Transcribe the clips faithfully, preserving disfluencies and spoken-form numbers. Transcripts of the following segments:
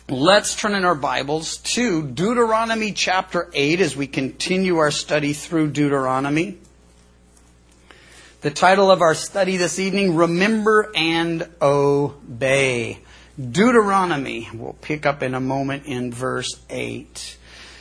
let's turn in our Bibles to Deuteronomy chapter eight as we continue our study through Deuteronomy. The title of our study this evening, Remember and Obey. Deuteronomy. We'll pick up in a moment in verse eight.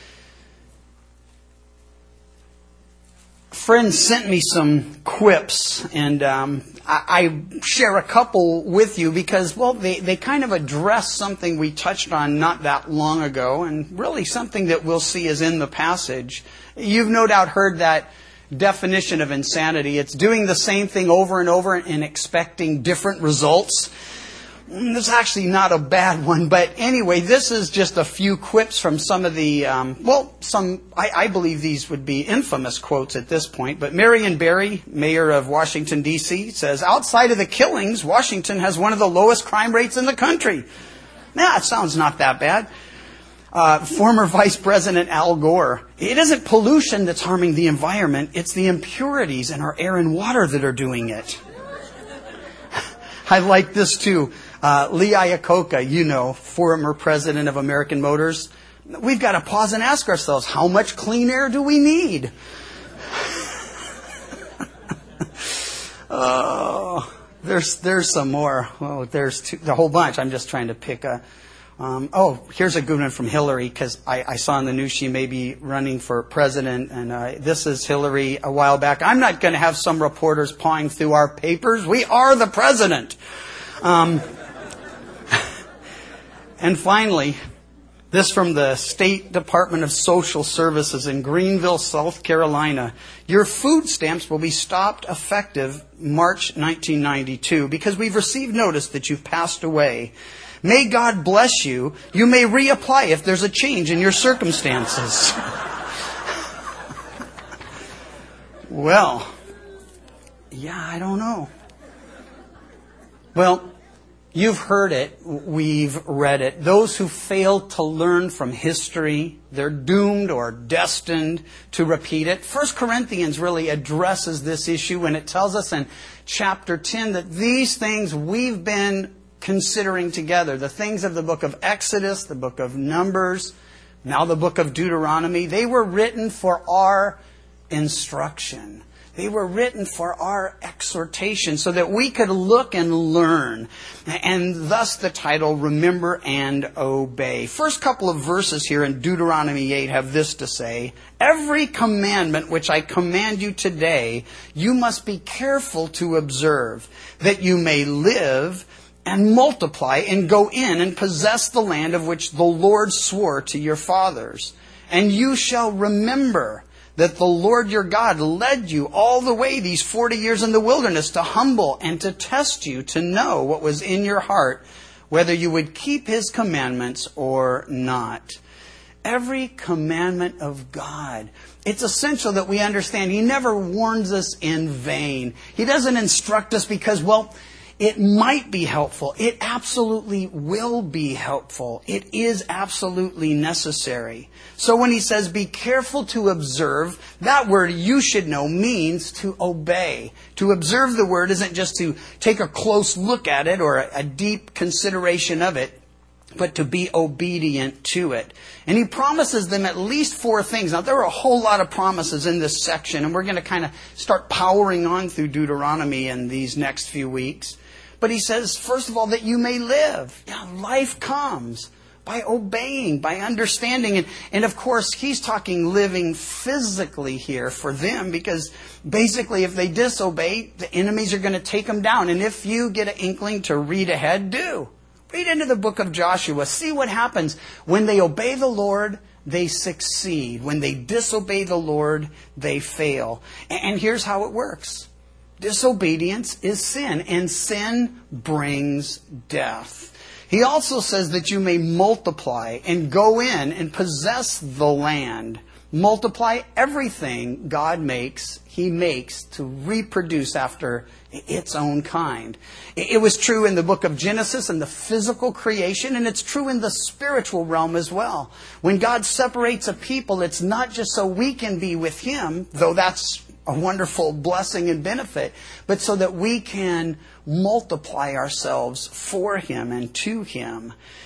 Friends sent me some quips, and um, I, I share a couple with you because, well, they, they kind of address something we touched on not that long ago, and really something that we'll see is in the passage. You've no doubt heard that definition of insanity. It's doing the same thing over and over and expecting different results. This is actually not a bad one, but anyway, this is just a few quips from some of the, um, well, some, I, I believe these would be infamous quotes at this point, but Marion Barry, mayor of Washington, D C, says, outside of the killings, Washington has one of the lowest crime rates in the country. Nah, it sounds not that bad. Uh, former Vice President Al Gore, it isn't pollution that's harming the environment, it's the impurities in our air and water that are doing it. I like this too. Uh, Lee Iacocca, you know, former president of American Motors. We've got to pause and ask ourselves, how much clean air do we need? Oh, there's there's some more. Oh, there's two, a whole bunch. I'm just trying to pick a. Um, oh, here's a good one from Hillary, because I, I saw in the news she may be running for president, and uh, this is Hillary a while back. I'm not going to have some reporters pawing through our papers. We are the president. Um, and finally, this from the State Department of Social Services in Greenville, South Carolina. Your food stamps will be stopped effective March nineteen ninety-two because we've received notice that you've passed away. May God bless you. You may reapply if there's a change in your circumstances. Well, yeah, I don't know. Well, you've heard it. We've read it. Those who fail to learn from history, they're doomed or destined to repeat it. First Corinthians really addresses this issue when it tells us in chapter ten that these things we've been considering together, the things of the book of Exodus, the book of Numbers, now the book of Deuteronomy, they were written for our instruction. They were written for our exhortation so that we could look and learn. And thus the title, Remember and Obey. First couple of verses here in Deuteronomy eight have this to say, every commandment which I command you today, you must be careful to observe, that you may live and multiply and go in and possess the land of which the Lord swore to your fathers. And you shall remember that the Lord your God led you all the way these forty years in the wilderness to humble and to test you, to know what was in your heart, whether you would keep His commandments or not. Every commandment of God. It's essential that we understand He never warns us in vain. He doesn't instruct us because, well, it might be helpful. It absolutely will be helpful. It is absolutely necessary. So when He says, be careful to observe, that word you should know means to obey. To observe the word isn't just to take a close look at it or a deep consideration of it, but to be obedient to it. And He promises them at least four things. Now, there are a whole lot of promises in this section, and we're going to kind of start powering on through Deuteronomy in these next few weeks. But He says, first of all, that you may live. Yeah, life comes by obeying, by understanding. And, and of course, He's talking living physically here for them, because basically if they disobey, the enemies are going to take them down. And if you get an inkling to read ahead, do. Read into the book of Joshua. See what happens. When they obey the Lord, they succeed. When they disobey the Lord, they fail. And here's how it works. Disobedience is sin, and sin brings death. He also says that you may multiply and go in and possess the land. Multiply everything God makes, He makes to reproduce after its own kind. It was true in the book of Genesis and the physical creation, and it's true in the spiritual realm as well. When God separates a people, it's not just so we can be with Him, though that's a wonderful blessing and benefit, but so that we can multiply ourselves for Him and to Him.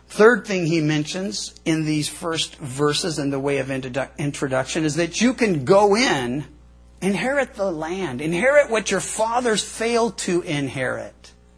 Third thing he mentions in these first verses in the way of introduction is that you can go in, inherit the land, inherit what your fathers failed to inherit.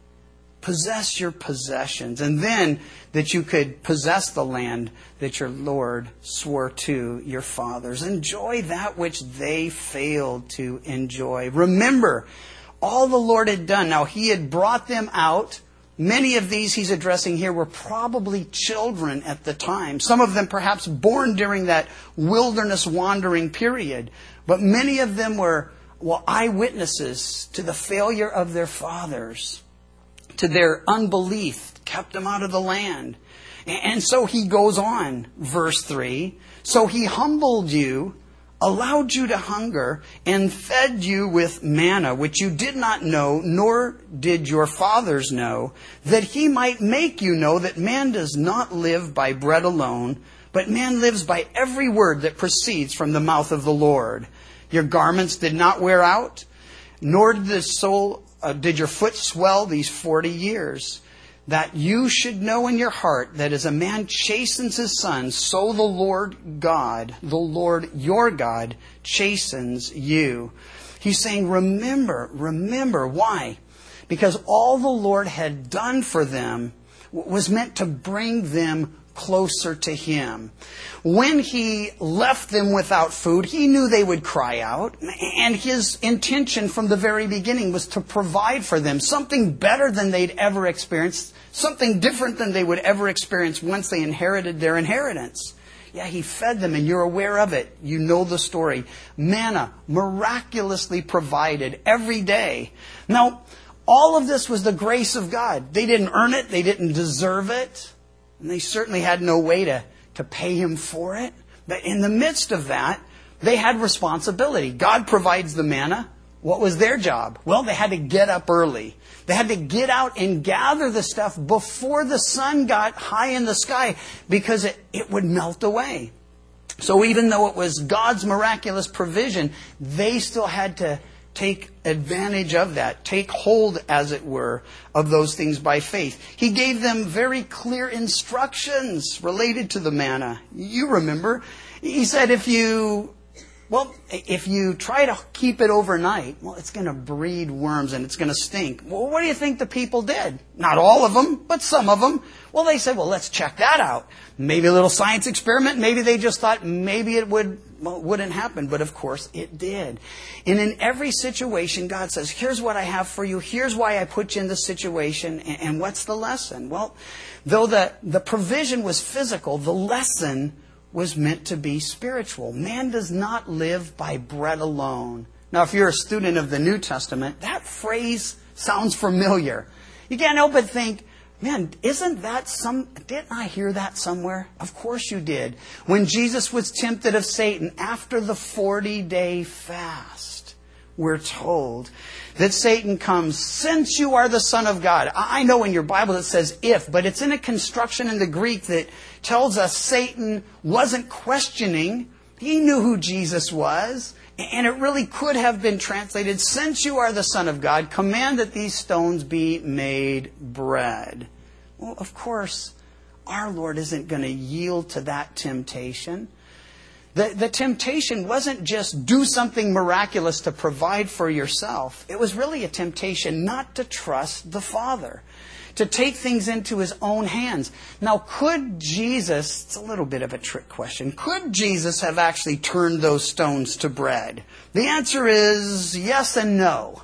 Possess your possessions, and then that you could possess the land that your Lord swore to your fathers. Enjoy that which they failed to enjoy. Remember all the Lord had done. Now, he had brought them out. Many of these he's addressing here were probably children at the time. Some of them perhaps born during that wilderness wandering period. But many of them were, well, eyewitnesses to the failure of their fathers, to their unbelief, kept them out of the land. And so he goes on, verse three. So he humbled you, allowed you to hunger, and fed you with manna, which you did not know, nor did your fathers know, that he might make you know that man does not live by bread alone, but man lives by every word that proceeds from the mouth of the Lord. Your garments did not wear out, nor did the sole Uh, did your foot swell these forty years, that you should know in your heart that as a man chastens his son, so the Lord God, the Lord your God, chastens you. He's saying, remember, remember. Why? Because all the Lord had done for them was meant to bring them closer to him. When he left them without food, he knew they would cry out. And his intention from the very beginning was to provide for them something better than they'd ever experienced, something different than they would ever experience once they inherited their inheritance. Yeah, he fed them, and you're aware of it. You know the story. Manna, miraculously provided every day. Now, all of this was the grace of God. They didn't earn it. They didn't deserve it. And they certainly had no way to, to pay him for it. But in the midst of that, they had responsibility. God provides the manna. What was their job? Well, they had to get up early. They had to get out and gather the stuff before the sun got high in the sky, because it, it would melt away. So even though it was God's miraculous provision, they still had to take advantage of that, take hold, as it were, of those things by faith. He gave them very clear instructions related to the manna. You remember, he said if you, well, if you try to keep it overnight, well, it's going to breed worms and it's going to stink. Well, what do you think the people did? Not all of them, but some of them. Well, they said, well, let's check that out. Maybe a little science experiment. Maybe they just thought maybe it would, well, it wouldn't happen. But of course it did. And in every situation, God says, here's what I have for you. Here's why I put you in this situation. And, and what's the lesson? Well, though the, the provision was physical, the lesson was meant to be spiritual. Man does not live by bread alone. Now, if you're a student of the New Testament, that phrase sounds familiar. You can't help but think, man, isn't that some, didn't I hear that somewhere? Of course you did. When Jesus was tempted of Satan after the forty-day fast, we're told that Satan comes, since you are the Son of God. I know in your Bible it says if, but it's in a construction in the Greek that tells us Satan wasn't questioning. He knew who Jesus was. And it really could have been translated, since you are the Son of God, command that these stones be made bread. Well, of course, our Lord isn't going to yield to that temptation. The, the temptation wasn't just do something miraculous to provide for yourself. It was really a temptation not to trust the Father, to take things into his own hands. Now, could Jesus, it's a little bit of a trick question, could Jesus have actually turned those stones to bread? The answer is yes and no.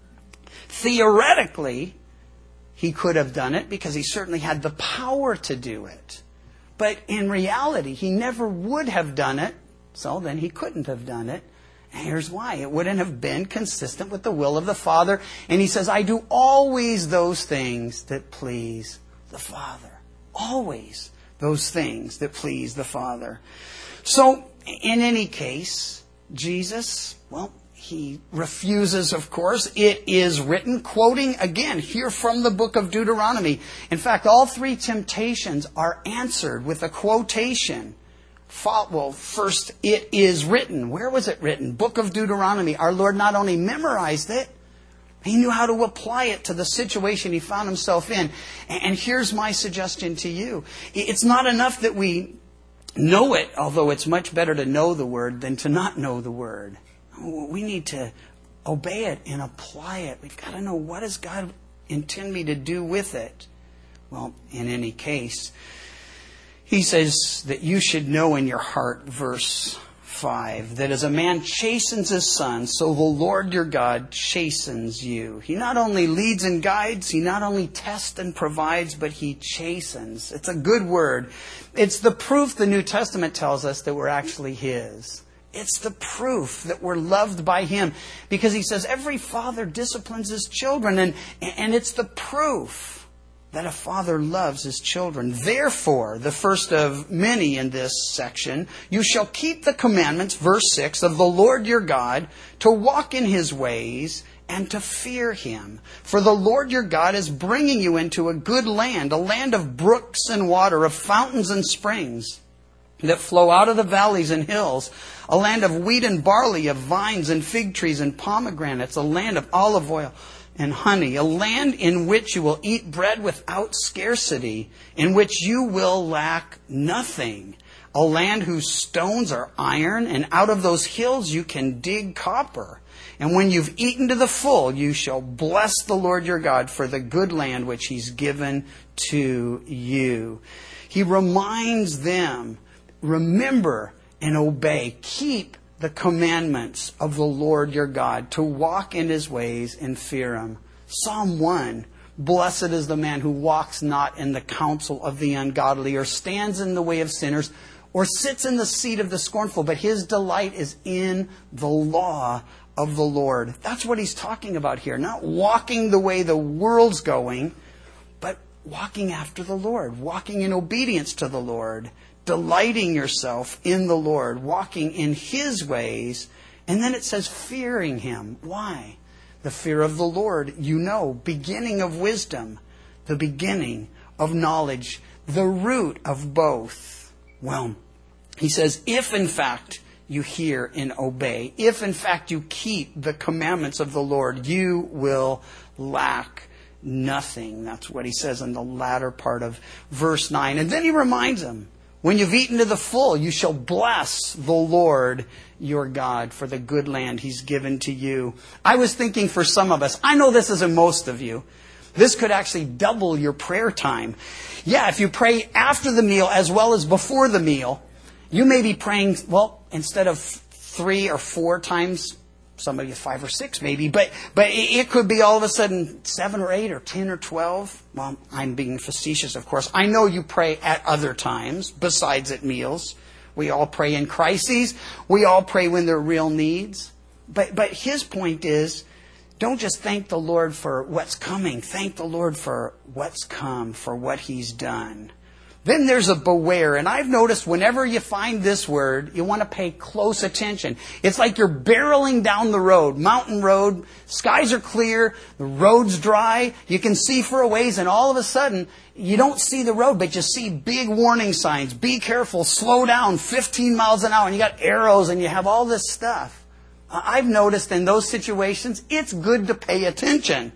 Theoretically, he could have done it because he certainly had the power to do it. But in reality, he never would have done it, so then he couldn't have done it. And here's why. It wouldn't have been consistent with the will of the Father. And he says, I do always those things that please the Father. Always those things that please the Father. So, in any case, Jesus, well, he refuses, of course. It is written, quoting again here from the book of Deuteronomy. In fact, all three temptations are answered with a quotation. Well, first, it is written. Where was it written? Book of Deuteronomy. Our Lord not only memorized it, He knew how to apply it to the situation he found himself in. And here's my suggestion to you. It's not enough that we know it, although it's much better to know the Word than to not know the Word. We need to obey it and apply it. We've got to know, what does God intend me to do with it? Well, in any case, he says that you should know in your heart, verse five, that as a man chastens his son, so the Lord your God chastens you. He not only leads and guides, he not only tests and provides, but he chastens. It's a good word. It's the proof the New Testament tells us that we're actually his. It's the proof that we're loved by him. Because he says every father disciplines his children. And, and it's the proof that a father loves his children. Therefore, the first of many in this section, you shall keep the commandments, verse six, of the Lord your God, to walk in his ways and to fear him. For the Lord your God is bringing you into a good land, a land of brooks and water, of fountains and springs that flow out of the valleys and hills, a land of wheat and barley, of vines and fig trees and pomegranates, a land of olive oil and honey, a land in which you will eat bread without scarcity, in which you will lack nothing, a land whose stones are iron, and out of those hills you can dig copper. And when you've eaten to the full, you shall bless the Lord your God for the good land which he's given to you. He reminds them, remember and obey, keep the commandments of the Lord your God, to walk in his ways and fear him. Psalm one, blessed is the man who walks not in the counsel of the ungodly, or stands in the way of sinners, or sits in the seat of the scornful, but his delight is in the law of the Lord. That's what he's talking about here. Not walking the way the world's going, but walking after the Lord, walking in obedience to the Lord, delighting yourself in the Lord, walking in his ways. And then it says fearing him. Why? The fear of the Lord, you know, beginning of wisdom, the beginning of knowledge, the root of both. Well, he says, if in fact you hear and obey, if in fact you keep the commandments of the Lord, you will lack nothing. That's what he says in the latter part of verse nine. And then he reminds them, when you've eaten to the full, you shall bless the Lord your God for the good land he's given to you. I was thinking for some of us, I know this isn't most of you, this could actually double your prayer time. Yeah, if you pray after the meal as well as before the meal, you may be praying, well, instead of three or four times, some of you five or six maybe, but but it could be all of a sudden seven or eight or ten or twelve. Well, I'm being facetious, of course. I know you pray at other times besides at meals. We all pray in crises. We all pray when there are real needs. But but his point is, don't just thank the Lord for what's coming. Thank the Lord for what's come, for what he's done. Then there's a beware. And I've noticed whenever you find this word, you want to pay close attention. It's like you're barreling down the road, mountain road, skies are clear, the road's dry, you can see for a ways, and all of a sudden, you don't see the road, but you see big warning signs. Be careful, slow down, fifteen miles an hour, and you got arrows, and you have all this stuff. I've noticed in those situations, it's good to pay attention.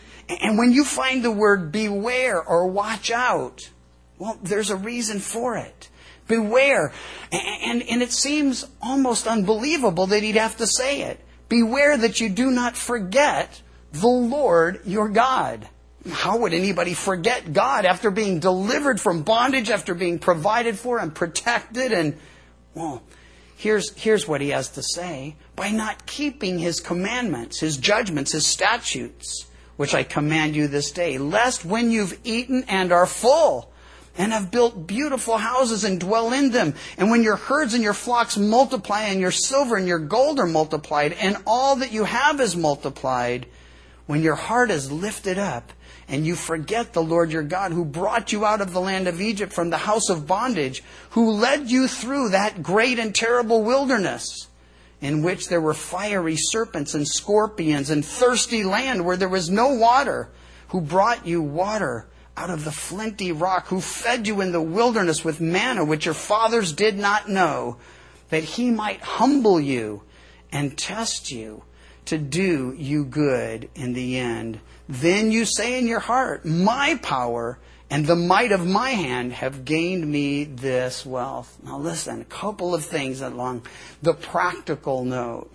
And when you find the word beware or watch out, well, there's a reason for it. Beware. And, and it seems almost unbelievable that he'd have to say it. Beware that you do not forget the Lord your God. How would anybody forget God after being delivered from bondage, after being provided for and protected? And, well, here's, here's what he has to say. By not keeping his commandments, his judgments, his statutes, which I command you this day, lest when you've eaten and are full, and have built beautiful houses and dwell in them, and when your herds and your flocks multiply, and your silver and your gold are multiplied, and all that you have is multiplied, when your heart is lifted up, and you forget the Lord your God, who brought you out of the land of Egypt from the house of bondage, who led you through that great and terrible wilderness, in which there were fiery serpents and scorpions, and thirsty land where there was no water, who brought you water out of the flinty rock, who fed you in the wilderness with manna, which your fathers did not know, that he might humble you and test you, to do you good in the end. Then you say in your heart, my power and the might of my hand have gained me this wealth. Now listen, a couple of things along the practical note.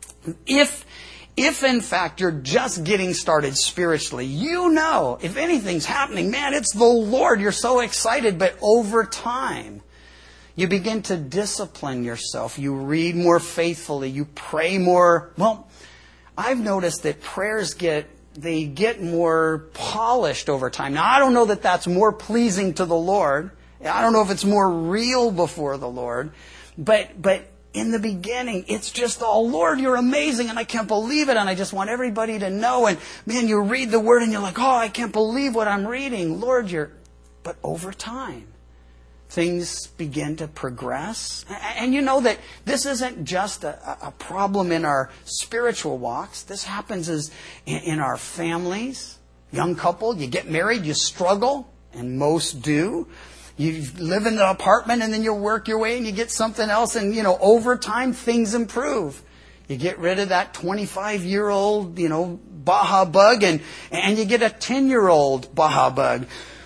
If, if in fact you're just getting started spiritually, you know, if anything's happening, man, it's the Lord. You're so excited. But over time, you begin to discipline yourself. You read more faithfully. You pray more. Well, I've noticed that prayers get, they get more polished over time. Now, I don't know that that's more pleasing to the Lord. I don't know if it's more real before the Lord. But, but in the beginning, it's just, oh, Lord, you're amazing, and I can't believe it, and I just want everybody to know. And, man, you read the Word, and you're like, oh, I can't believe what I'm reading. Lord, you're... But over time, things begin to progress. And you know that this isn't just a, a problem in our spiritual walks. This happens as in, in our families. Young couple, you get married, you struggle, and most do. You live in the apartment and then you work your way and you get something else. And, you know, over time, things improve. You get rid of that twenty-five-year-old, you know, Baja bug and, and you get a ten-year-old Baja bug.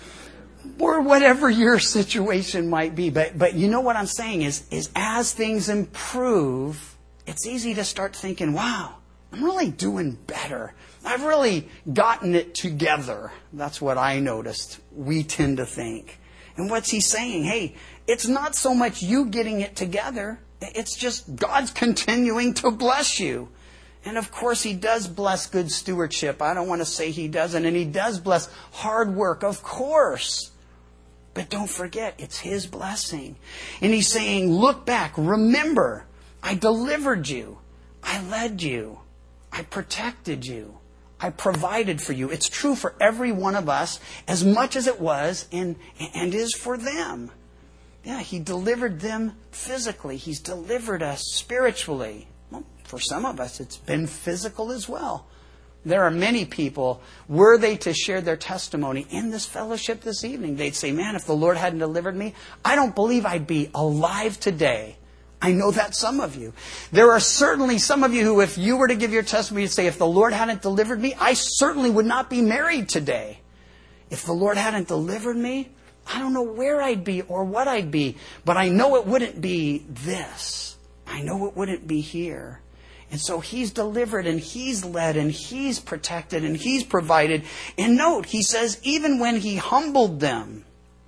Or whatever your situation might be. But but you know what I'm saying is, is as things improve, it's easy to start thinking, wow, I'm really doing better. I've really gotten it together. That's what I noticed. We tend to think. And what's he saying? Hey, it's not so much you getting it together. It's just God's continuing to bless you. And of course, He does bless good stewardship. I don't want to say He doesn't. And He does bless hard work, of course. But don't forget, it's His blessing. And He's saying, look back, remember, I delivered you. I led you. I protected you. I provided for you. It's true for every one of us as much as it was and, and is for them. Yeah, He delivered them physically. He's delivered us spiritually. Well, for some of us, it's been physical as well. There are many people, were they to share their testimony in this fellowship this evening, they'd say, man, if the Lord hadn't delivered me, I don't believe I'd be alive today. I know that's some of you. There are certainly some of you who, if you were to give your testimony, you'd say, if the Lord hadn't delivered me, I certainly would not be married today. If the Lord hadn't delivered me, I don't know where I'd be or what I'd be, but I know it wouldn't be this. I know it wouldn't be here. And so He's delivered and He's led and He's protected and He's provided. And note, He says, even when He humbled them,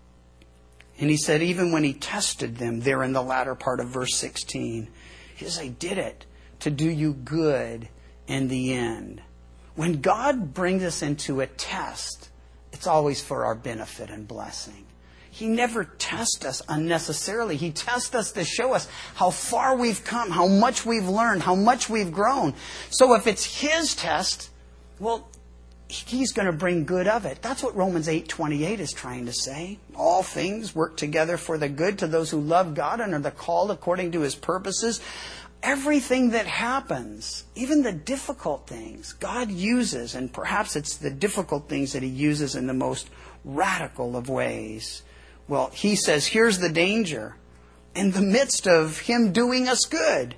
and He said, even when He tested them, there in the latter part of verse sixteen, He says, I did it to do you good in the end. When God brings us into a test, it's always for our benefit and blessing. He never tests us unnecessarily. He tests us to show us how far we've come, how much we've learned, how much we've grown. So if it's His test, well, He's going to bring good of it. That's what Romans eight twenty-eight is trying to say. All things work together for the good to those who love God and are the called according to His purposes. Everything that happens, even the difficult things, God uses, and perhaps it's the difficult things that He uses in the most radical of ways. Well, He says, here's the danger. In the midst of Him doing us good,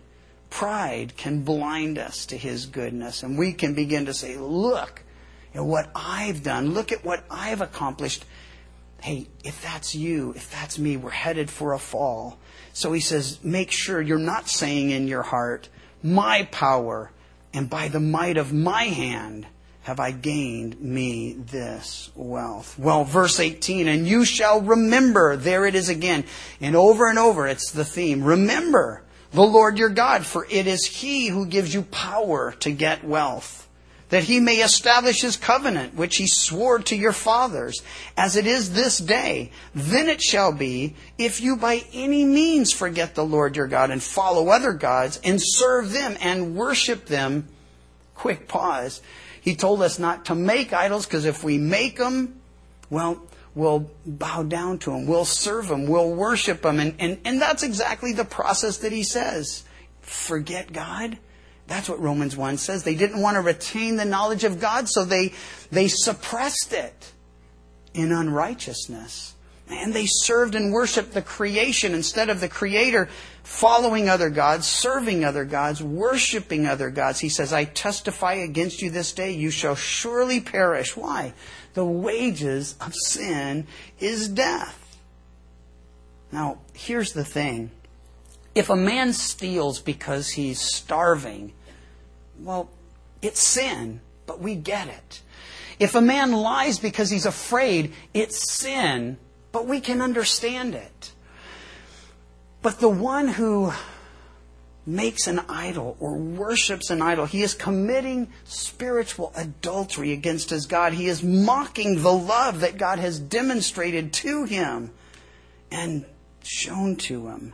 pride can blind us to His goodness. And we can begin to say, look at what I've done. Look at what I've accomplished. Hey, if that's you, if that's me, we're headed for a fall. So He says, make sure you're not saying in your heart, my power and by the might of my hand have I gained me this wealth. Well, verse eighteen, and you shall remember, there it is again. And over and over, it's the theme. Remember the Lord your God, for it is He who gives you power to get wealth, that He may establish His covenant, which He swore to your fathers, as it is this day. Then it shall be, if you by any means forget the Lord your God and follow other gods and serve them and worship them. Quick pause. He told us not to make idols, because if we make them, well, we'll bow down to them. We'll serve them. We'll worship them. And, and, and that's exactly the process that He says. Forget God. That's what Romans one says. They didn't want to retain the knowledge of God, so they, they suppressed it in unrighteousness. And they served and worshiped the creation instead of the Creator, following other gods, serving other gods, worshiping other gods. He says, I testify against you this day, you shall surely perish. Why? The wages of sin is death. Now, here's the thing. If a man steals because he's starving, well, it's sin, but we get it. If a man lies because he's afraid, it's sin, but we can understand it. But the one who makes an idol or worships an idol, he is committing spiritual adultery against his God. He is mocking the love that God has demonstrated to him and shown to him.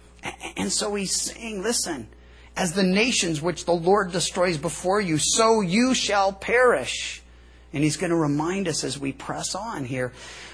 And so he's saying, listen, as the nations which the Lord destroys before you, so you shall perish. And he's going to remind us as we press on here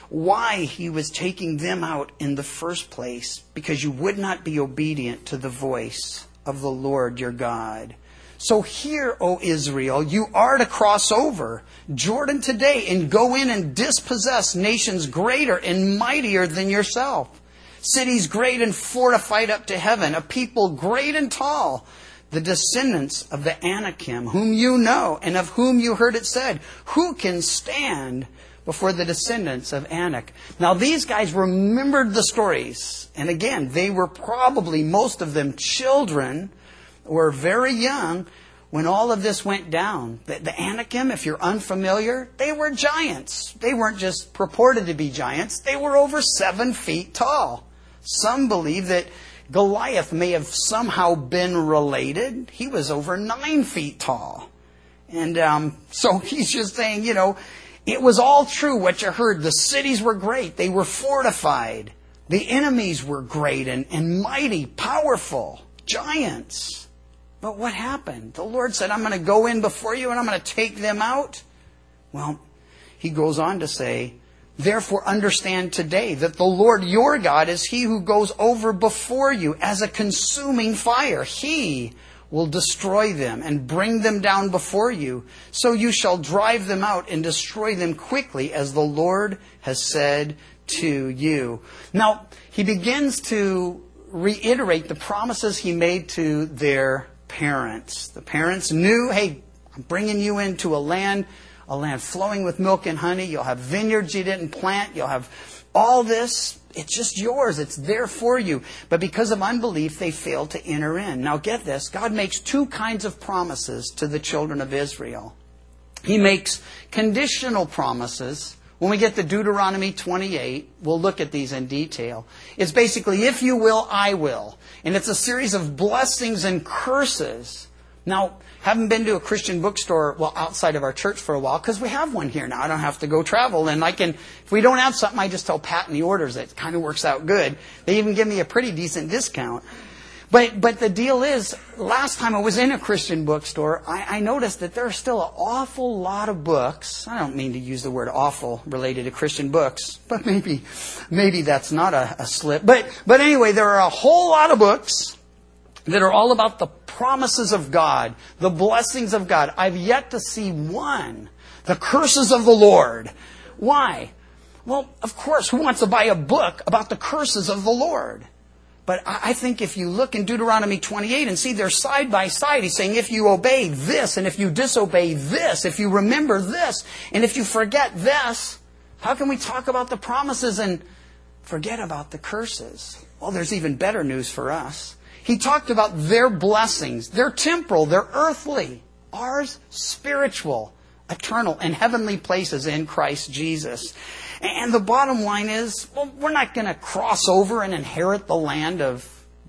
why he was taking them out in the first place. Because you would not be obedient to the voice of the Lord your God. So hear, O Israel, you are to cross over Jordan today and go in and dispossess nations greater and mightier than yourself. Cities great and fortified up to heaven, a people great and tall, the descendants of the Anakim, whom you know and of whom you heard it said, who can stand before the descendants of Anak? Now these guys remembered the stories. And again, they were probably, most of them, children or very young when all of this went down. The, the Anakim, if you're unfamiliar, they were giants. They weren't just purported to be giants. They were over seven feet tall. Some believe that Goliath may have somehow been related. He was over nine feet tall. And um, so he's just saying, you know, it was all true what you heard. The cities were great. They were fortified. The enemies were great and, and mighty, powerful, giants. But what happened? The Lord said, I'm going to go in before you and I'm going to take them out. Well, he goes on to say, therefore understand today that the Lord your God is He who goes over before you as a consuming fire. He will destroy them and bring them down before you. So you shall drive them out and destroy them quickly as the Lord has said to you. Now, he begins to reiterate the promises he made to their parents. The parents knew, hey, I'm bringing you into a land A land flowing with milk and honey. You'll have vineyards you didn't plant. You'll have all this. It's just yours. It's there for you. But because of unbelief, they failed to enter in. Now get this. God makes two kinds of promises to the children of Israel. He makes conditional promises. When we get to Deuteronomy twenty-eight, we'll look at these in detail. It's basically, if you will, I will. And it's a series of blessings and curses. Now, haven't been to a Christian bookstore, well, outside of our church for a while, because we have one here now. I don't have to go travel. And I can, if we don't have something, I just tell Pat and he orders it. It kind of works out good. They even give me a pretty decent discount. But but the deal is, last time I was in a Christian bookstore, I, I noticed that there are still an awful lot of books. I don't mean to use the word awful related to Christian books, but maybe maybe that's not a, a slip. But But anyway, there are a whole lot of books that are all about the promises of God, the blessings of God. I've yet to see one, the curses of the Lord. Why? Well, of course, who wants to buy a book about the curses of the Lord? But I think if you look in Deuteronomy twenty-eight and see they're side by side, he's saying if you obey this, and if you disobey this, if you remember this, and if you forget this, how can we talk about the promises and forget about the curses? Well, there's even better news for us. He talked about their blessings. They're temporal, they're earthly. Ours, spiritual, eternal, and heavenly places in Christ Jesus. And the bottom line is, well, we're not going to cross over and inherit the land of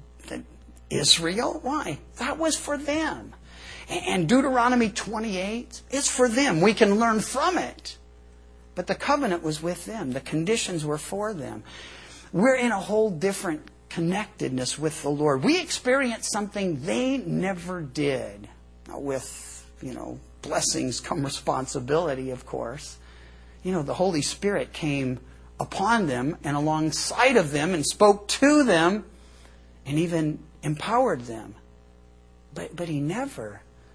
Israel. Why? That was for them. And Deuteronomy twenty-eight is for them. We can learn from it. But the covenant was with them. The conditions were for them. We're in a whole different connectedness with the Lord. We experienced something they never did. Now, with, you know, blessings come responsibility, of course. You know, the Holy Spirit came upon them and alongside of them and spoke to them and even empowered them. But but He never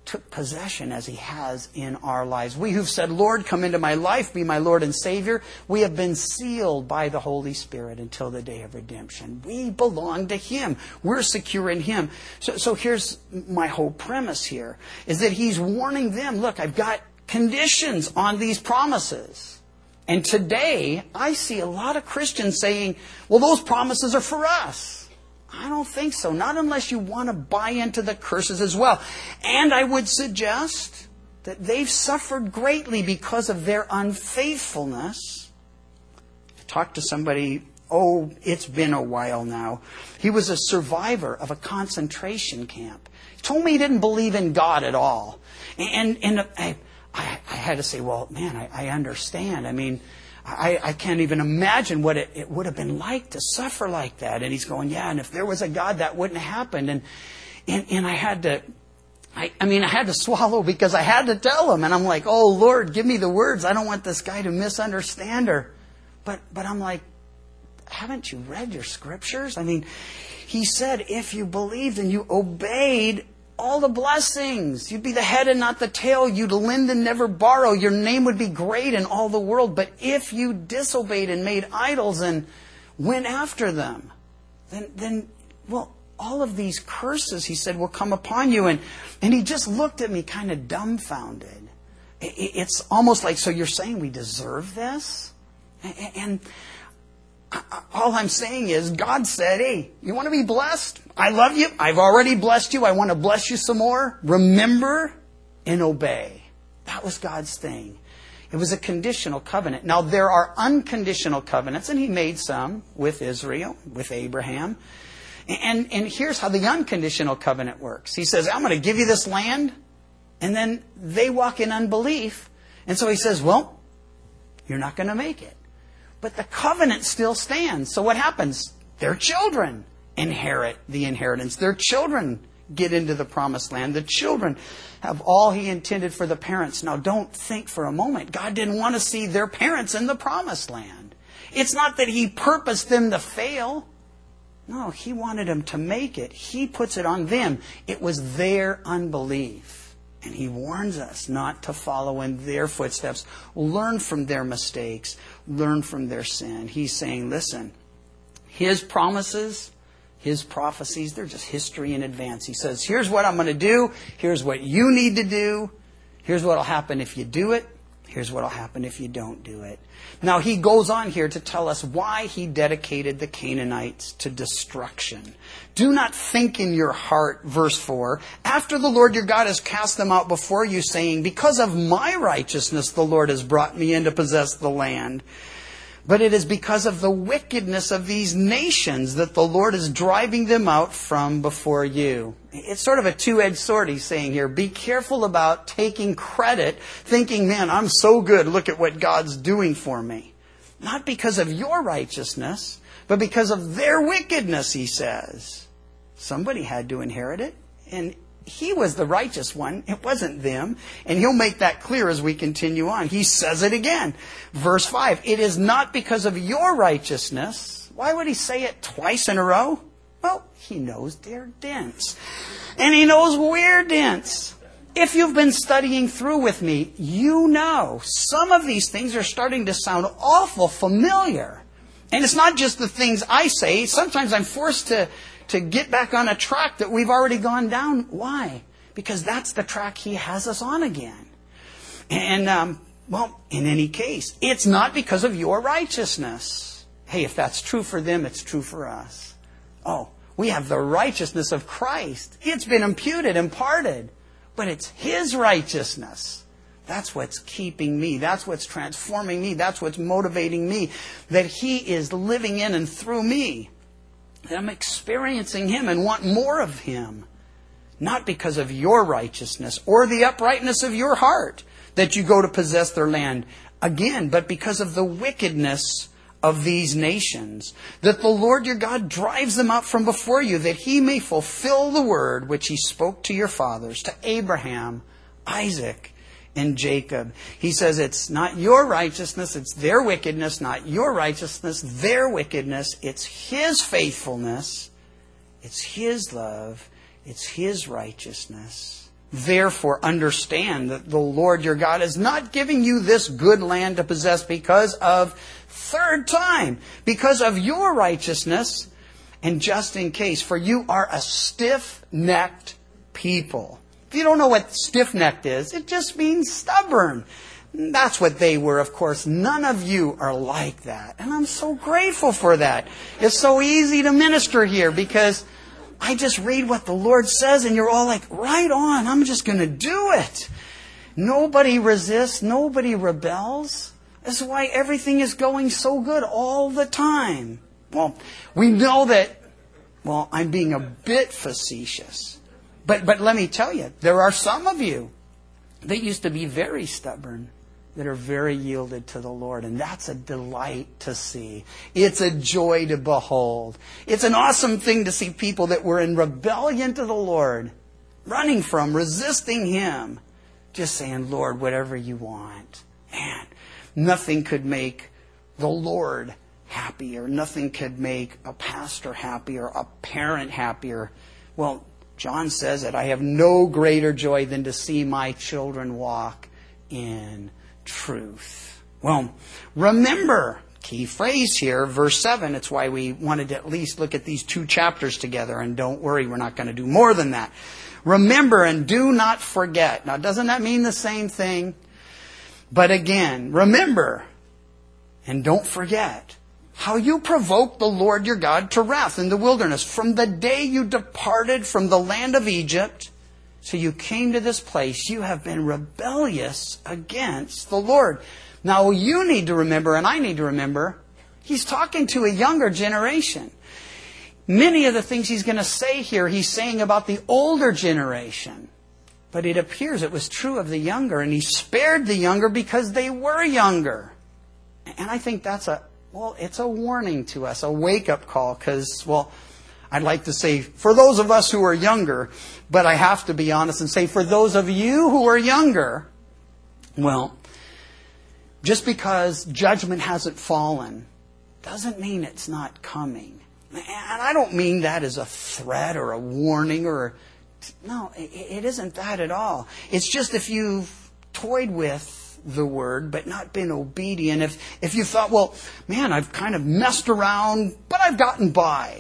took possession as He has in our lives. We who've said, Lord, come into my life, be my Lord and Savior, we have been sealed by the Holy Spirit until the day of redemption. We belong to Him. We're secure in Him. So, so here's my whole premise here, is that He's warning them, look, I've got conditions on these promises. And today, I see a lot of Christians saying, well, those promises are for us. I don't think so. Not unless you want to buy into the curses as well. And I would suggest that they've suffered greatly because of their unfaithfulness. I talked to somebody, oh, it's been a while now. He was a survivor of a concentration camp. He told me he didn't believe in God at all. And, and I, I, I had to say, well, man, I, I understand. I mean, I, I can't even imagine what it, it would have been like to suffer like that. And he's going, yeah, and if there was a God, that wouldn't have happened. And and, and I had to, I, I mean, I had to swallow because I had to tell him. And I'm like, oh, Lord, give me the words. I don't want this guy to misunderstand her. But, but I'm like, haven't you read your scriptures? I mean, He said, if you believed and you obeyed, all the blessings. You'd be the head and not the tail. You'd lend and never borrow. Your name would be great in all the world. But if you disobeyed and made idols and went after them, then, then well, all of these curses, He said, will come upon you. And, and he just looked at me kind of dumbfounded. It, it's almost like, so you're saying we deserve this? And, and all I'm saying is, God said, hey, you want to be blessed? I love you. I've already blessed you. I want to bless you some more. Remember and obey. That was God's thing. It was a conditional covenant. Now, there are unconditional covenants, and He made some with Israel, with Abraham. And, and here's how the unconditional covenant works. He says, I'm going to give you this land, and then they walk in unbelief. And so He says, well, you're not going to make it. But the covenant still stands. So what happens? Their children inherit the inheritance. Their children get into the promised land. The children have all He intended for the parents. Now, don't think for a moment. God didn't want to see their parents in the promised land. It's not that He purposed them to fail. No, He wanted them to make it. He puts it on them. It was their unbelief. And He warns us not to follow in their footsteps. Learn from their mistakes. Learn from their sin. He's saying, listen, His promises, His prophecies, they're just history in advance. He says, here's what I'm going to do. Here's what you need to do. Here's what will happen if you do it. Here's what will happen if you don't do it. Now, He goes on here to tell us why He dedicated the Canaanites to destruction. Do not think in your heart, verse four, after the Lord your God has cast them out before you, saying, because of my righteousness the Lord has brought me in to possess the land. But it is because of the wickedness of these nations that the Lord is driving them out from before you. It's sort of a two-edged sword He's saying here. Be careful about taking credit, thinking, man, I'm so good. Look at what God's doing for me. Not because of your righteousness, but because of their wickedness, He says. Somebody had to inherit it, and He was the righteous one. It wasn't them. And He'll make that clear as we continue on. He says it again. Verse five, it is not because of your righteousness. Why would He say it twice in a row? Well, He knows they're dense. And He knows we're dense. If you've been studying through with me, you know some of these things are starting to sound awful familiar. And it's not just the things I say. Sometimes I'm forced to to get back on a track that we've already gone down. Why? Because that's the track He has us on again. And, um, well, in any case, it's not because of your righteousness. Hey, if that's true for them, it's true for us. Oh, we have the righteousness of Christ. It's been imputed, imparted. But it's His righteousness. That's what's keeping me. That's what's transforming me. That's what's motivating me. That He is living in and through me. That I'm experiencing Him and want more of Him. Not because of your righteousness or the uprightness of your heart that you go to possess their land again, but because of the wickedness of these nations, that the Lord your God drives them out from before you, that He may fulfill the word which He spoke to your fathers, to Abraham, Isaac, and Jacob. He says it's not your righteousness, it's their wickedness, not your righteousness, their wickedness. It's His faithfulness. It's His love. It's His righteousness. Therefore, understand that the Lord your God is not giving you this good land to possess because of, third time, because of your righteousness, and just in case, for you are a stiff-necked people. If you don't know what stiff-necked is, it just means stubborn. That's what they were, of course. None of you are like that. And I'm so grateful for that. It's so easy to minister here because I just read what the Lord says and you're all like, right on, I'm just going to do it. Nobody resists, nobody rebels. That's why everything is going so good all the time. Well, we know that, well, I'm being a bit facetious. But but let me tell you, there are some of you that used to be very stubborn, that are very yielded to the Lord. And that's a delight to see. It's a joy to behold. It's an awesome thing to see people that were in rebellion to the Lord, running from, resisting Him, just saying, Lord, whatever you want. Man, nothing could make the Lord happier. Nothing could make a pastor happier, a parent happier. Well, John says that I have no greater joy than to see my children walk in truth. Well, remember, key phrase here, verse seven. It's why we wanted to at least look at these two chapters together. And don't worry, we're not going to do more than that. Remember and do not forget. Now, doesn't that mean the same thing? But again, remember and don't forget how you provoked the Lord your God to wrath in the wilderness from the day you departed from the land of Egypt. So you came to this place. You have been rebellious against the Lord. Now you need to remember, and I need to remember, He's talking to a younger generation. Many of the things He's going to say here, He's saying about the older generation. But it appears it was true of the younger, and He spared the younger because they were younger. And I think that's a, well, it's a warning to us, a wake-up call, because, well, I'd like to say, for those of us who are younger, but I have to be honest and say, for those of you who are younger, well, just because judgment hasn't fallen doesn't mean it's not coming. And I don't mean that as a threat or a warning or, no, it isn't that at all. It's just if you've toyed with the word, but not been obedient, if, if you thought, well, man, I've kind of messed around, but I've gotten by.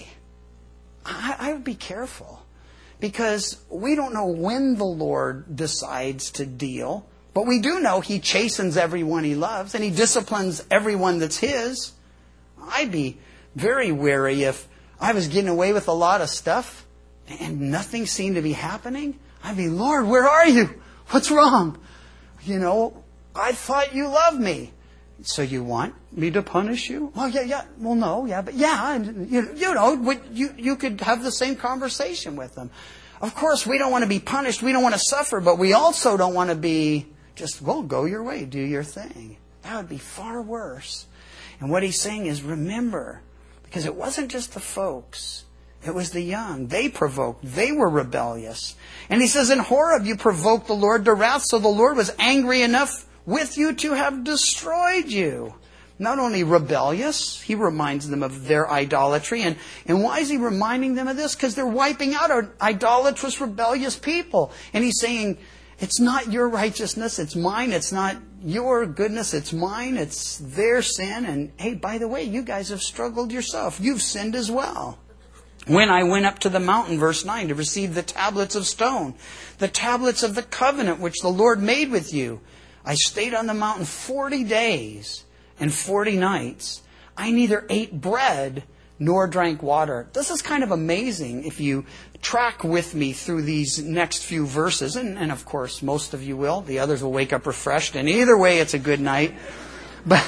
I, I would be careful, because we don't know when the Lord decides to deal, but we do know He chastens everyone He loves and He disciplines everyone that's His. I'd be very wary if I was getting away with a lot of stuff and nothing seemed to be happening. I'd be, Lord, where are you? What's wrong? You know, I thought you loved me. So you want me to punish you? Well, yeah, yeah. Well, no, yeah, but yeah, you, you know, you, you could have the same conversation with them. Of course, we don't want to be punished. We don't want to suffer, but we also don't want to be just, well, go your way, do your thing. That would be far worse. And what He's saying is, remember, because it wasn't just the folks. It was the young. They provoked. They were rebellious. And He says, in Horeb you provoked the Lord to wrath, so the Lord was angry enough with you to have destroyed you. Not only rebellious, He reminds them of their idolatry. And, and why is He reminding them of this? Because they're wiping out our idolatrous, rebellious people. And He's saying, it's not your righteousness, it's mine. It's not your goodness, it's mine. It's their sin. And hey, by the way, you guys have struggled yourself. You've sinned as well. When I went up to the mountain, verse nine, to receive the tablets of stone, the tablets of the covenant which the Lord made with you, I stayed on the mountain forty days and forty nights. I neither ate bread nor drank water. This is kind of amazing if you track with me through these next few verses. And, and of course, most of you will. The others will wake up refreshed. And either way, it's a good night. But,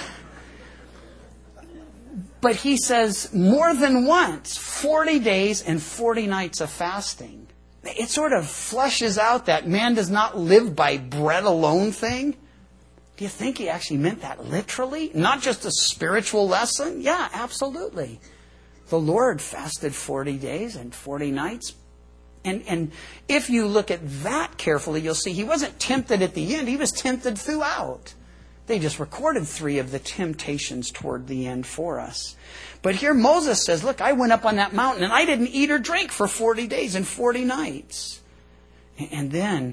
but he says more than once, forty days and forty nights of fasting. It sort of flushes out that man does not live by bread alone thing. Do you think he actually meant that literally? Not just a spiritual lesson? Yeah, absolutely. The Lord fasted forty days and forty nights. And, and if you look at that carefully, you'll see He wasn't tempted at the end. He was tempted throughout. They just recorded three of the temptations toward the end for us. But here Moses says, look, I went up on that mountain and I didn't eat or drink for forty days and forty nights. And then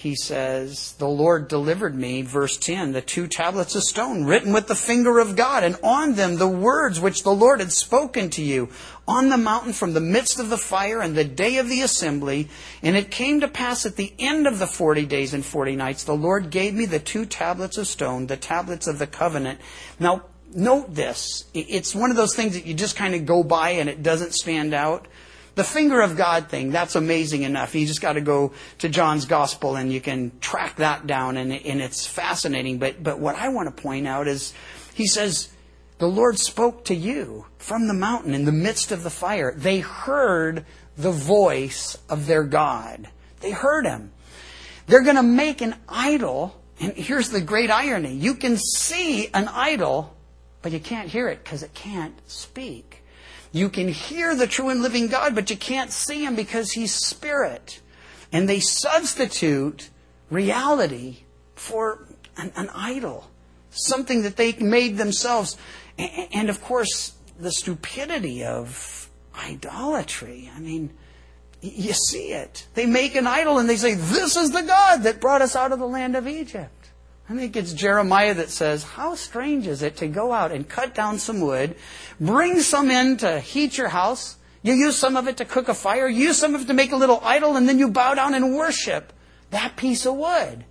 he says, the Lord delivered me, verse ten, the two tablets of stone written with the finger of God, and on them the words which the Lord had spoken to you on the mountain from the midst of the fire and the day of the assembly. And it came to pass at the end of the forty days and forty nights, the Lord gave me the two tablets of stone, the tablets of the covenant. Now, note this. It's one of those things that you just kind of go by and it doesn't stand out. The finger of God thing, that's amazing enough. You just got to go to John's Gospel and you can track that down, and, and it's fascinating. But, but what I want to point out is, he says, the Lord spoke to you from the mountain in the midst of the fire. They heard the voice of their God. They heard Him. They're going to make an idol, and here's the great irony. You can see an idol, but you can't hear it because it can't speak. You can hear the true and living God, but you can't see Him because He's Spirit. And they substitute reality for an, an idol, something that they made themselves. And, and of course, the stupidity of idolatry. I mean, you see it. They make an idol and they say, this is the God that brought us out of the land of Egypt. I think it's Jeremiah that says, how strange is it to go out and cut down some wood, bring some in to heat your house, you use some of it to cook a fire, use some of it to make a little idol, and then you bow down and worship that piece of wood.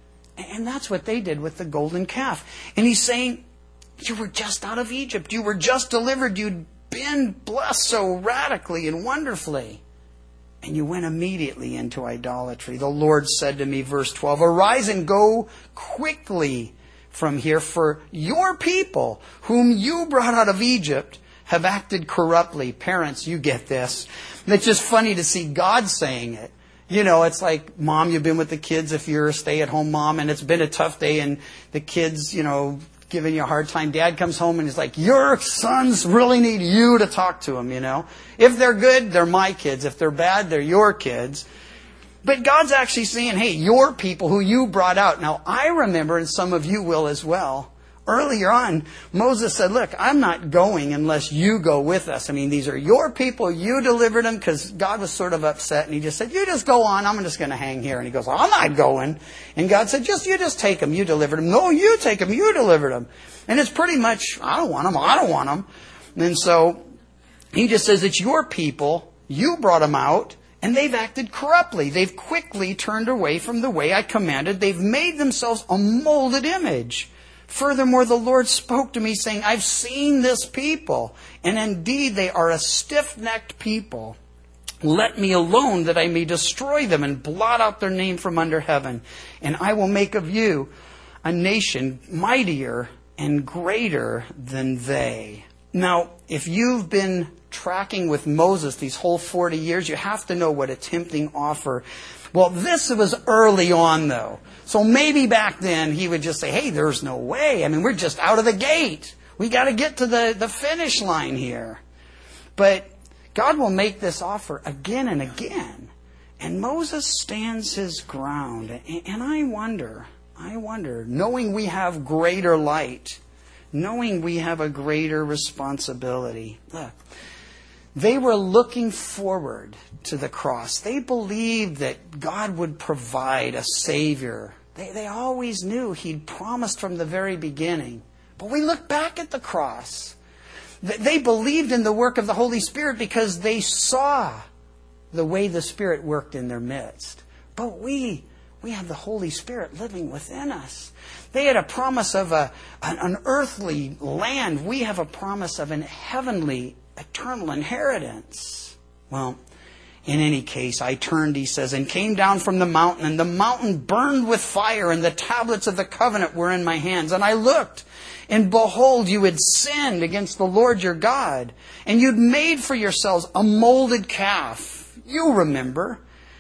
And that's what they did with the golden calf. And he's saying, you were just out of Egypt. You were just delivered. You'd been blessed so radically and wonderfully. And you went immediately into idolatry. The Lord said to me, verse twelve, arise and go quickly from here, for your people, whom you brought out of Egypt, have acted corruptly. Parents, you get this. And it's just funny to see God saying it. You know, it's like, Mom, you've been with the kids if you're a stay-at-home mom, and it's been a tough day, and the kids, you know, giving you a hard time. Dad comes home and he's like, your sons really need you to talk to them, you know. If they're good, they're my kids. If they're bad, they're your kids. But God's actually saying, hey, your people who you brought out. Now, I remember, and some of you will as well, earlier on, Moses said, look, I'm not going unless you go with us. I mean, these are your people. You delivered them, because God was sort of upset. And he just said, you just go on. I'm just going to hang here. And he goes, well, I'm not going. And God said, just you just take them. You delivered them. No, you take them. You delivered them. And it's pretty much, I don't want them. I don't want them. And so he just says, it's your people. You brought them out. And they've acted corruptly. They've quickly turned away from the way I commanded. They've made themselves a molded image. Furthermore, the Lord spoke to me, saying, I've seen this people, and indeed they are a stiff-necked people. Let me alone, that I may destroy them and blot out their name from under heaven. And I will make of you a nation mightier and greater than they. Now, if you've been tracking with Moses these whole forty years, you have to know what a tempting offer. Well, this was early on, though. So maybe back then he would just say, hey, there's no way. I mean, we're just out of the gate. We got to get to the, the finish line here. But God will make this offer again and again. And Moses stands his ground. And I wonder, I wonder, knowing we have greater light, knowing we have a greater responsibility. Look, they were looking forward to the cross. They believed that God would provide a Savior. They, they always knew He'd promised from the very beginning. But we look back at the cross. They believed in the work of the Holy Spirit because they saw the way the Spirit worked in their midst. But we, we have the Holy Spirit living within us. They had a promise of a, an, an earthly land. We have a promise of an heavenly, eternal inheritance. Well, in any case, I turned, he says, and came down from the mountain, and the mountain burned with fire, and the tablets of the covenant were in my hands. And I looked, and behold, you had sinned against the Lord your God, and you'd made for yourselves a molded calf. You remember.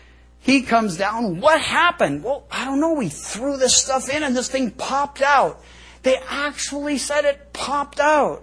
He comes down. What happened? Well, I don't know. We threw this stuff in, and this thing popped out. They actually said it popped out.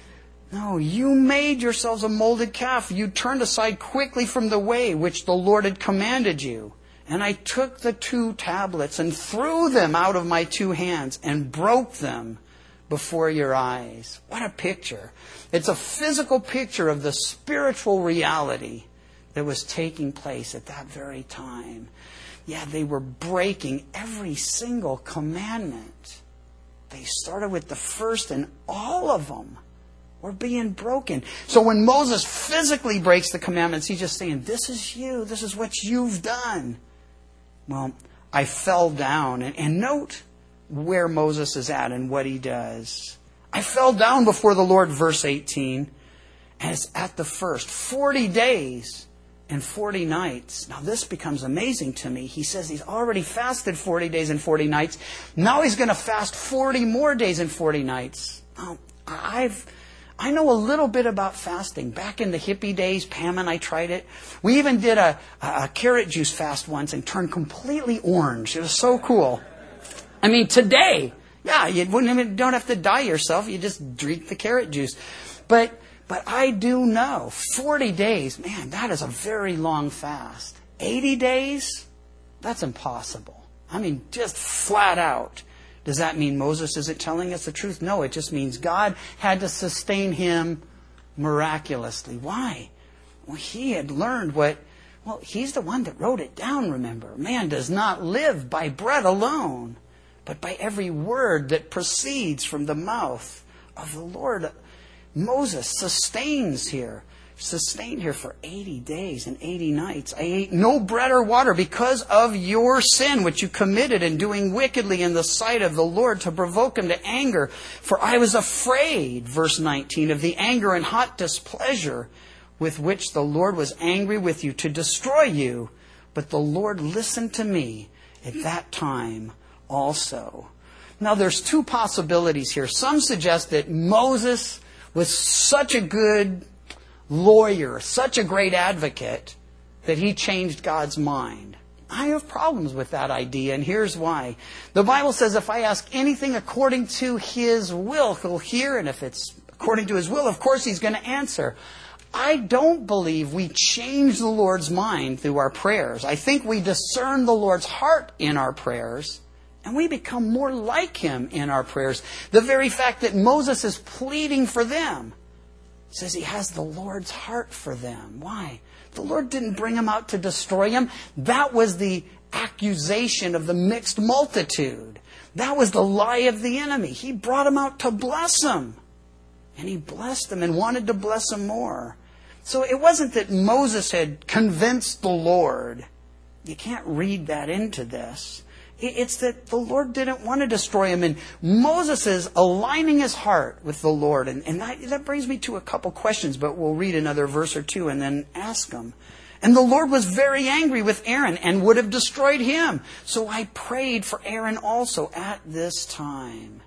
No, you made yourselves a molded calf. You turned aside quickly from the way which the Lord had commanded you. And I took the two tablets and threw them out of my two hands and broke them before your eyes. What a picture. It's a physical picture of the spiritual reality that was taking place at that very time. yeah, they were breaking every single commandment. They started with the first, and all of them were being broken. So when Moses physically breaks the commandments, he's just saying, this is you. This is what you've done. Well, I fell down. And, and note where Moses is at and what he does. I fell down before the Lord, verse eighteen. And it's at the first. forty days and forty nights. Now this becomes amazing to me. He says he's already fasted forty days and forty nights. Now he's going to fast forty more days and forty nights. Now, I've... I know a little bit about fasting. Back in the hippie days, Pam and I tried it. We even did a, a carrot juice fast once and turned completely orange. It was so cool. I mean, today, yeah, you wouldn't even, don't have to dye yourself. You just drink the carrot juice. But but I do know, forty days, man, that is a very long fast. eighty days, that's impossible. I mean, just flat out. Does that mean Moses isn't telling us the truth? No, it just means God had to sustain him miraculously. Why? Well, he had learned what, well, he's the one that wrote it down, remember. Man does not live by bread alone, but by every word that proceeds from the mouth of the Lord. Moses sustains here. Sustained here for eighty days and eighty nights. I ate no bread or water because of your sin, which you committed in doing wickedly in the sight of the Lord to provoke him to anger. For I was afraid, verse nineteen, of the anger and hot displeasure with which the Lord was angry with you to destroy you. But the Lord listened to me at that time also. Now there's two possibilities here. Some suggest that Moses was such a good lawyer, such a great advocate, that he changed God's mind. I have problems with that idea, and here's why. The Bible says if I ask anything according to his will, he'll hear, and if it's according to his will, of course he's going to answer. I don't believe we change the Lord's mind through our prayers. I think we discern the Lord's heart in our prayers, and we become more like him in our prayers. The very fact that Moses is pleading for them says he has the Lord's heart for them. Why? The Lord didn't bring him out to destroy him. That was the accusation of the mixed multitude. That was the lie of the enemy. He brought him out to bless him. And he blessed them and wanted to bless him more. So it wasn't that Moses had convinced the Lord. You can't read that into this. It's that the Lord didn't want to destroy him. And Moses is aligning his heart with the Lord. And, and that, that brings me to a couple questions, but we'll read another verse or two and then ask them. And the Lord was very angry with Aaron and would have destroyed him. So I prayed for Aaron also at this time.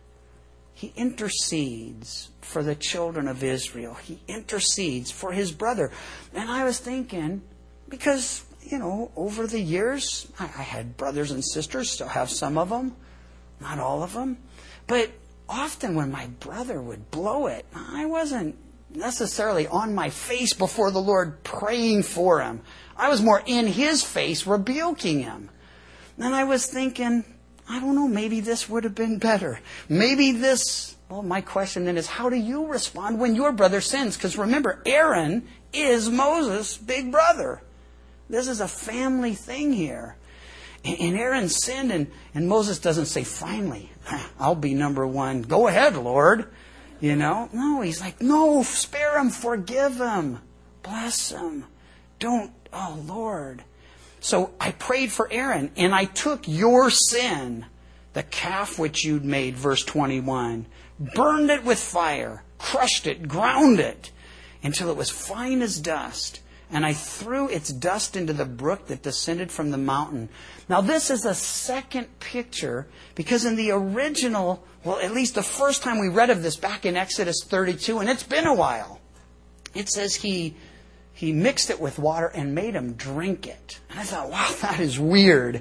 He intercedes for the children of Israel. He intercedes for his brother. And I was thinking, because, you know, over the years, I had brothers and sisters, still have some of them, not all of them. But often when my brother would blow it, I wasn't necessarily on my face before the Lord praying for him. I was more in his face rebuking him. And I was thinking, I don't know, maybe this would have been better. Maybe this, well, my question then is, how do you respond when your brother sins? Because remember, Aaron is Moses' big brother. This is a family thing here. And Aaron sinned, and, and Moses doesn't say, finally, I'll be number one. Go ahead, Lord. You know? No, he's like, no, spare him, forgive him, bless him. Don't, oh, Lord. So I prayed for Aaron, and I took your sin, the calf which you'd made, verse twenty-one, burned it with fire, crushed it, ground it, until it was fine as dust. And I threw its dust into the brook that descended from the mountain. Now this is a second picture, because in the original, well, at least the first time we read of this back in Exodus thirty-two, and it's been a while, it says he he mixed it with water and made him drink it. And I thought, wow, that is weird.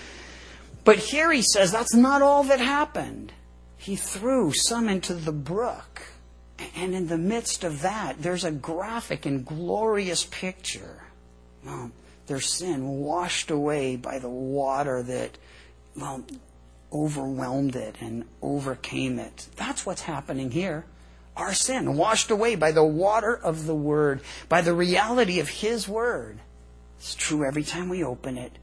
But here he says that's not all that happened. He threw some into the brook. And in the midst of that, there's a graphic and glorious picture. Well, their sin washed away by the water that, well, overwhelmed it and overcame it. That's what's happening here. Our sin washed away by the water of the Word, by the reality of His Word. It's true every time we open it.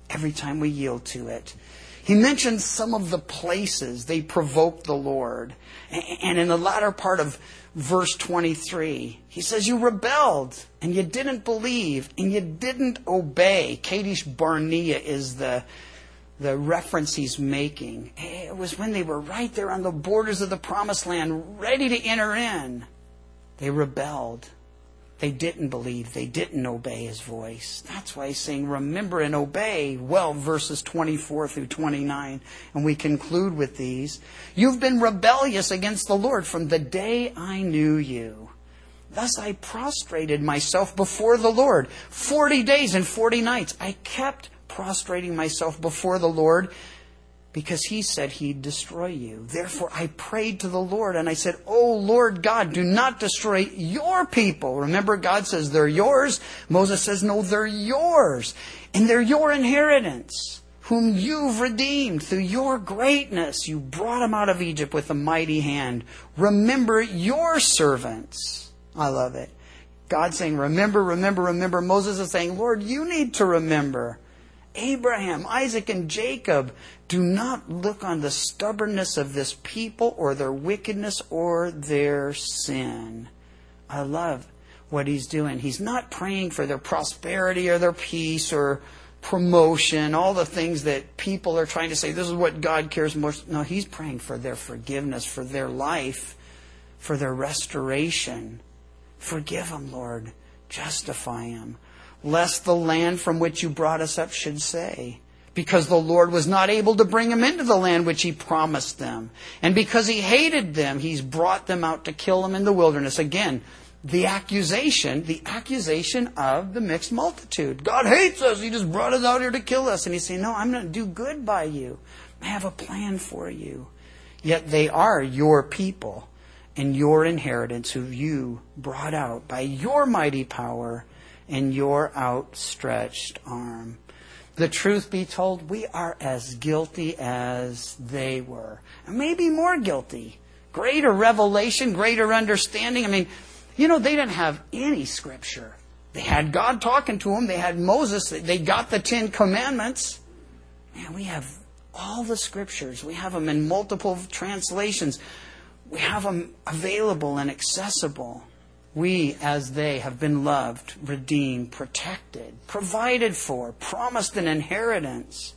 every time we yield to it. He mentions some of the places they provoked the Lord. And in the latter part of verse twenty-three, he says, you rebelled and you didn't believe and you didn't obey. Kadesh Barnea is the, the reference he's making. It was when they were right there on the borders of the promised land, ready to enter in. They rebelled. They didn't believe. They didn't obey his voice. That's why he's saying, remember and obey. Well, verses twenty-four through twenty-nine. And we conclude with these. You've been rebellious against the Lord from the day I knew you. Thus I prostrated myself before the Lord. Forty days and forty nights. I kept prostrating myself before the Lord, because he said he'd destroy you. Therefore, I prayed to the Lord and I said, oh, Lord God, do not destroy your people. Remember, God says they're yours. Moses says, no, they're yours. And they're your inheritance, whom you've redeemed through your greatness. You brought them out of Egypt with a mighty hand. Remember your servants. I love it. God saying, remember, remember, remember. Moses is saying, Lord, you need to remember. Abraham, Isaac, and Jacob, do not look on the stubbornness of this people or their wickedness or their sin. I love what he's doing. He's not praying for their prosperity or their peace or promotion, all the things that people are trying to say, this is what God cares most. No, he's praying for their forgiveness, for their life, for their restoration. Forgive them, Lord. Justify them. Lest the land from which you brought us up should say, because the Lord was not able to bring them into the land which he promised them. And because he hated them, he's brought them out to kill them in the wilderness. Again, the accusation, the accusation of the mixed multitude. God hates us. He just brought us out here to kill us. And he's saying, no, I'm going to do good by you. I have a plan for you. Yet they are your people and your inheritance, who you brought out by your mighty power and your outstretched arm. The truth be told, we are as guilty as they were. And maybe more guilty. Greater revelation, greater understanding. I mean, you know, they didn't have any scripture. They had God talking to them. They had Moses. They got the Ten Commandments. Man, we have all the scriptures. We have them in multiple translations. We have them available and accessible. We, as they, have been loved, redeemed, protected, provided for, promised an inheritance.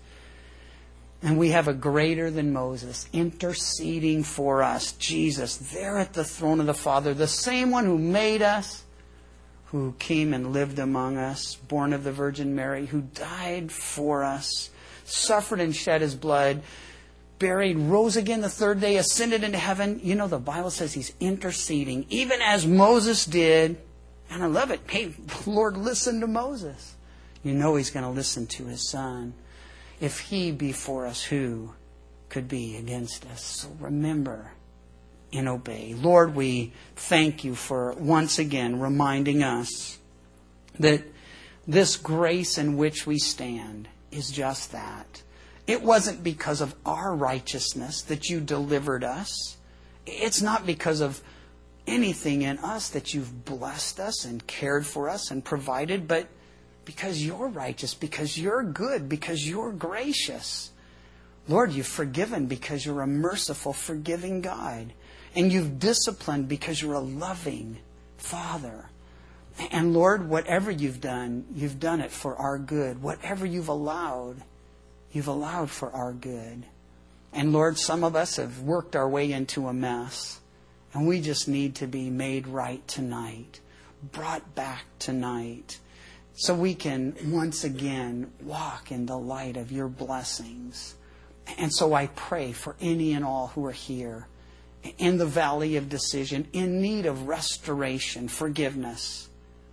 And we have a greater than Moses interceding for us, Jesus, there at the throne of the Father, the same one who made us, who came and lived among us, born of the Virgin Mary, who died for us, suffered and shed his blood, buried, rose again the third day, ascended into heaven. You know, the Bible says he's interceding, even as Moses did. And I love it. Hey, Lord, listen to Moses. You know he's going to listen to his son. If he be for us, who could be against us? So remember and obey. Lord, we thank you for once again reminding us that this grace in which we stand is just that. It wasn't because of our righteousness that you delivered us. It's not because of anything in us that you've blessed us and cared for us and provided, but because you're righteous, because you're good, because you're gracious. Lord, you've forgiven because you're a merciful, forgiving God. And you've disciplined because you're a loving Father. And Lord, whatever you've done, you've done it for our good. Whatever you've allowed, you've allowed for our good. And Lord, some of us have worked our way into a mess. And we just need to be made right tonight. Brought back tonight. So we can once again walk in the light of your blessings. And so I pray for any and all who are here in the valley of decision, in need of restoration, forgiveness.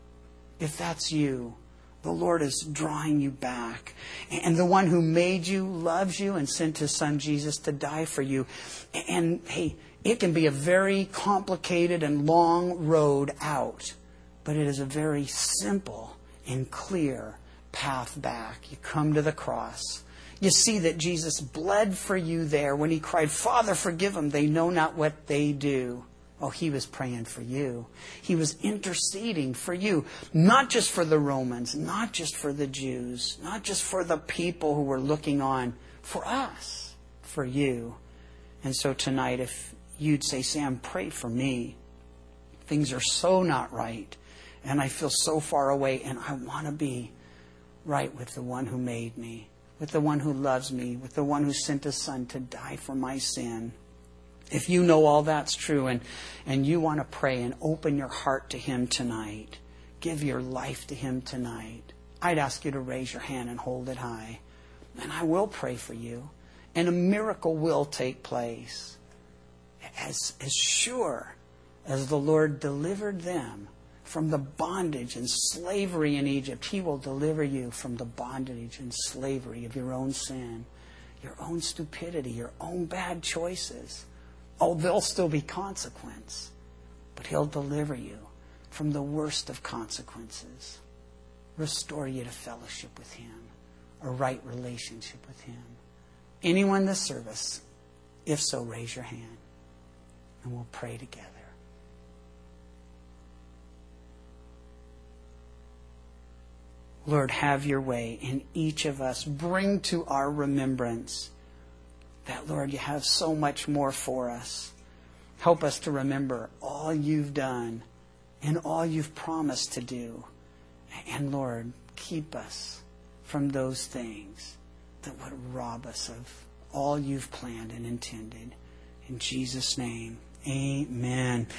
If that's you, the Lord is drawing you back. And the one who made you loves you and sent his son Jesus to die for you. And hey, it can be a very complicated and long road out, but it is a very simple and clear path back. You come to the cross. You see that Jesus bled for you there when he cried, Father, forgive them. They know not what they do. Oh, he was praying for you. He was interceding for you. Not just for the Romans, not just for the Jews, not just for the people who were looking on, for us, for you. And so tonight, if you'd say, Sam, pray for me. Things are so not right, and I feel so far away, and I want to be right with the one who made me, with the one who loves me, with the one who sent his Son to die for my sin. If you know all that's true and, and you want to pray and open your heart to him tonight, give your life to him tonight, I'd ask you to raise your hand and hold it high. And I will pray for you. And a miracle will take place. As, as sure as the Lord delivered them from the bondage and slavery in Egypt, he will deliver you from the bondage and slavery of your own sin, your own stupidity, your own bad choices. Oh, there'll still be consequence, but he'll deliver you from the worst of consequences. Restore you to fellowship with him, a right relationship with him. Anyone in this service? If so, raise your hand and we'll pray together. Lord, have your way in each of us. Bring to our remembrance that, Lord, you have so much more for us. Help us to remember all you've done and all you've promised to do. And, Lord, keep us from those things that would rob us of all you've planned and intended. In Jesus' name, amen.